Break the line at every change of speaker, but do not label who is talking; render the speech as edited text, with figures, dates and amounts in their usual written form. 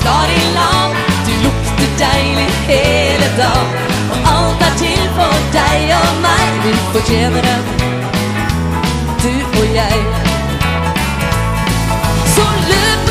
stadig lav. Du lukter deilig hele dag, og alt er til for deg og meg. Vi fortjener det.